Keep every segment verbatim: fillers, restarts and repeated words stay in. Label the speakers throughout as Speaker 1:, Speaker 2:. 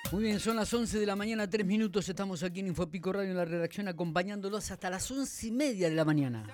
Speaker 1: Muy bien, son las once de la mañana, tres minutos, estamos aquí en Infopico Radio en la redacción acompañándolos hasta las once y media de la mañana.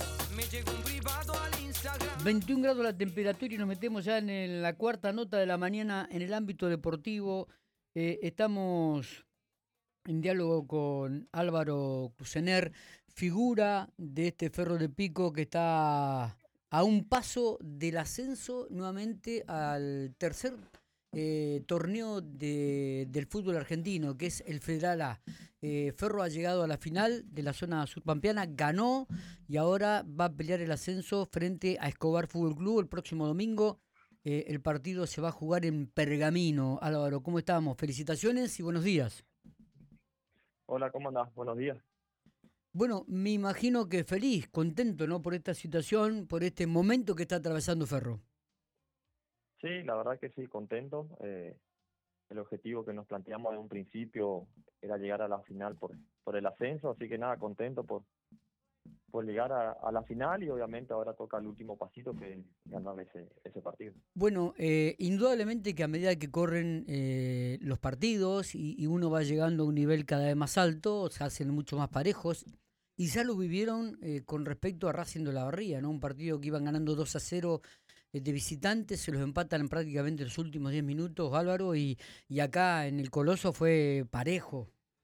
Speaker 1: veintiún grados la temperatura y nos metemos ya en el- la cuarta nota de la mañana en el ámbito deportivo. Eh, estamos en diálogo con Álvaro Cusener, figura de este Ferro de Pico que está a un paso del ascenso nuevamente al tercer eh, torneo de, del fútbol argentino, que es el Federal A. Eh, Ferro ha llegado a la final de la zona surpampeana, ganó y ahora va a pelear el ascenso frente a Escobar Fútbol Club el próximo domingo. Eh, el partido se va a jugar en Pergamino. Álvaro, ¿cómo estamos? Felicitaciones y buenos días.
Speaker 2: Hola, ¿cómo andás? Buenos días.
Speaker 1: Bueno, me imagino que feliz, contento, ¿no? Por esta situación, por este momento que está atravesando Ferro.
Speaker 2: Sí, la verdad que sí, contento. Eh, el objetivo que nos planteamos de un principio era llegar a la final por, por el ascenso, así que nada, contento por, por llegar a, a la final y obviamente ahora toca el último pasito que es ganar ese, ese partido.
Speaker 1: Bueno, eh, indudablemente que a medida que corren eh, los partidos y, y uno va llegando a un nivel cada vez más alto, se hacen mucho más parejos. Y ya lo vivieron eh, con respecto a Racing de la Barría, ¿no? Un partido que iban ganando dos a cero eh, de visitantes, se los empatan prácticamente los últimos diez minutos, Álvaro, y, y acá en el Coloso fue parejo.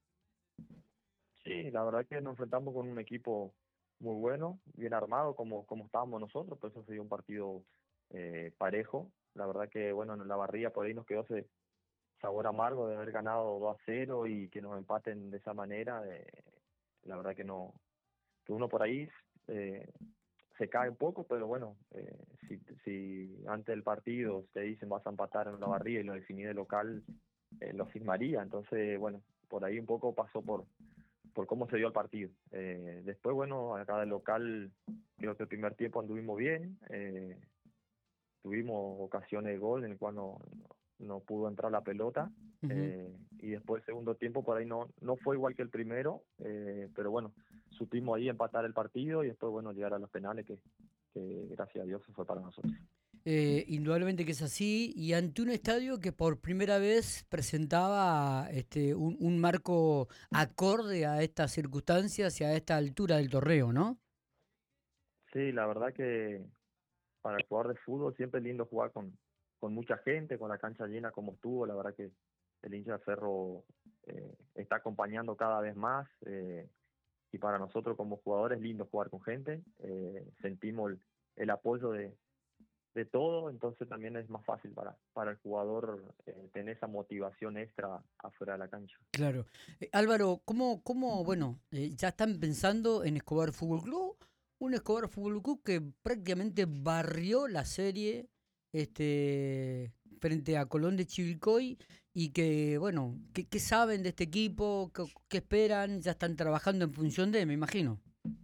Speaker 2: Sí, la verdad que nos enfrentamos con un equipo muy bueno, bien armado como, como estábamos nosotros, por eso se dio un partido eh, parejo. La verdad que, bueno, en la barría por ahí nos quedó ese sabor amargo de haber ganado dos a cero y que nos empaten de esa manera. Eh, la verdad que no, que uno por ahí eh, se cae un poco, pero bueno, eh, si, si antes del partido te dicen vas a empatar en la barría y lo definí de local, eh, lo firmaría. Entonces, bueno, por ahí un poco pasó por por cómo se dio el partido. Eh, después, bueno, acá del local, creo que el primer tiempo anduvimos bien, eh, tuvimos ocasiones de gol en el cual no, no, no pudo entrar la pelota,
Speaker 1: Ujú.
Speaker 2: eh, y después el segundo tiempo por ahí no, no fue igual que el primero, eh, pero bueno, supimos ahí empatar el partido y después, bueno, llegar a los penales que, que gracias a Dios se fue para nosotros.
Speaker 1: Eh, indudablemente que es así, y ante un estadio que por primera vez presentaba este, un, un marco acorde a estas circunstancias y a esta altura del torneo, ¿no?
Speaker 2: Sí, la verdad que para el jugador de fútbol siempre es lindo jugar con, con mucha gente, con la cancha llena como estuvo. La verdad que el hincha de Ferro eh, está acompañando cada vez más, eh, y para nosotros como jugadores es lindo jugar con gente. Eh, sentimos el, el apoyo de, de todo, entonces también es más fácil para, para el jugador eh, tener esa motivación extra afuera de la cancha.
Speaker 1: Claro. Eh, Álvaro, ¿cómo, cómo, bueno, eh, ya están pensando en Escobar Fútbol Club? Un Escobar Fútbol Club que prácticamente barrió la serie este, frente a Colón de Chivilcoy y que, bueno, ¿qué, qué saben de este equipo? ¿Qué, qué esperan? Ya están trabajando en función de, me imagino.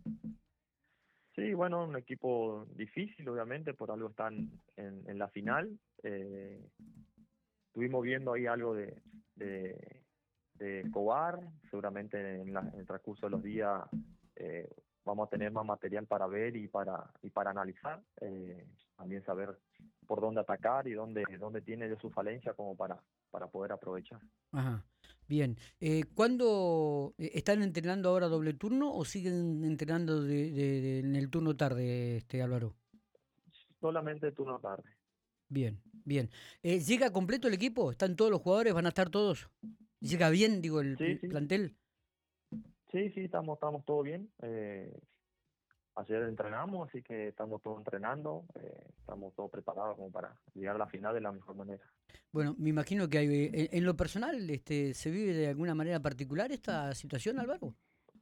Speaker 2: Sí, bueno, un equipo difícil, obviamente, por algo están en, en la final. Eh, Estuvimos viendo ahí algo de, de, de Escobar, seguramente en, la- en el transcurso de los días eh, vamos a tener más material para ver y para y para analizar, eh, también saber por dónde atacar y dónde dónde tiene de su falencia como para para poder aprovechar.
Speaker 1: Ajá, bien. Eh, ¿cuándo eh, están entrenando ahora doble turno o siguen entrenando de, de- de- en el turno tarde, este Álvaro?
Speaker 2: Solamente turno tarde.
Speaker 1: Bien, bien. Eh, ¿llega completo el equipo? ¿Están todos los jugadores? ¿Van a estar todos? ¿Llega bien, digo, el,
Speaker 2: Sí,
Speaker 1: el
Speaker 2: sí,
Speaker 1: plantel?
Speaker 2: sí, sí, estamos estamos todo bien. Eh, ayer entrenamos, así que estamos todos entrenando, eh, estamos todos preparados como para llegar a la final de la mejor manera.
Speaker 1: Bueno, me imagino que hay, eh, en, en lo personal este, se vive de alguna manera particular esta situación, Álvaro.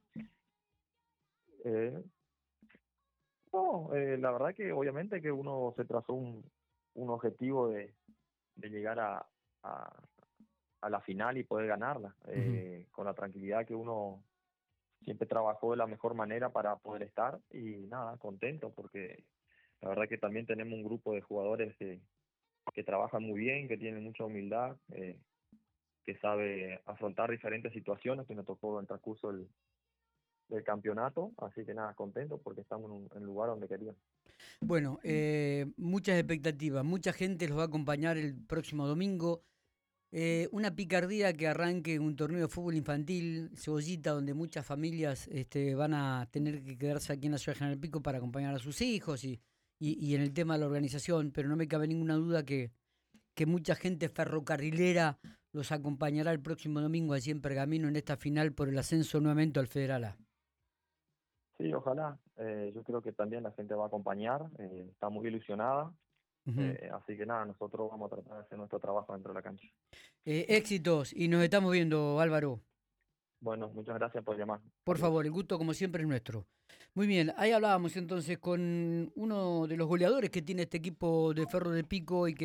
Speaker 2: Eh, No, eh, la verdad que obviamente que uno se trazó un, un objetivo de, de llegar a, a, a la final y poder ganarla,
Speaker 1: Ujú.
Speaker 2: eh, con la tranquilidad que uno siempre trabajó de la mejor manera para poder estar y nada, contento porque la verdad que también tenemos un grupo de jugadores que, que trabajan muy bien, que tienen mucha humildad, eh, que sabe afrontar diferentes situaciones que nos tocó en el transcurso del, del campeonato, así que nada, contento porque estamos en un en el lugar donde queríamos.
Speaker 1: Bueno, eh, muchas expectativas, mucha gente los va a acompañar el próximo domingo. Eh, una picardía que arranque un torneo de fútbol infantil, Cebollita, donde muchas familias este, van a tener que quedarse aquí en la ciudad de General Pico para acompañar a sus hijos y, y, y en el tema de la organización, pero no me cabe ninguna duda que, que mucha gente ferrocarrilera los acompañará el próximo domingo allí en Pergamino en esta final por el ascenso nuevamente al Federal A.
Speaker 2: Sí, ojalá. Eh, yo creo que también la gente va a acompañar, eh, está muy ilusionada.
Speaker 1: Uh-huh.
Speaker 2: Eh, así que nada, nosotros vamos a tratar de hacer nuestro trabajo dentro de la cancha.
Speaker 1: Eh, éxitos y nos estamos viendo, Álvaro.
Speaker 2: Bueno, muchas gracias por llamar.
Speaker 1: Por
Speaker 2: Saludos.
Speaker 1: favor, el gusto como siempre es nuestro. Muy bien, ahí hablábamos entonces con uno de los goleadores que tiene este equipo de Ferro de Pico y que